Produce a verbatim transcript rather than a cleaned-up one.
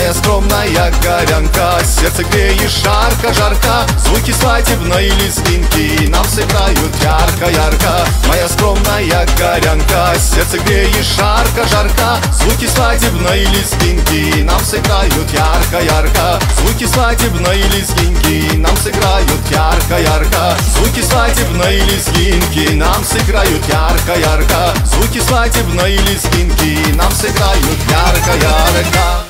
моя скромная горянка. Сердце греет жарко-жарко, звуки свадебной лезгинки нам сыграют ярко-ярко. Моя скромная горянка, сердце греет жарко-жарко, звуки свадебной лезгинки нам сыграют ярко-ярко. Звуки свадебной лезгинки нам сыграют ярко-ярко. Звуки свадебной лезгинки нам сыграют ярко-ярко. Звуки свадебной лезгинки нам сыграют ярко-ярко.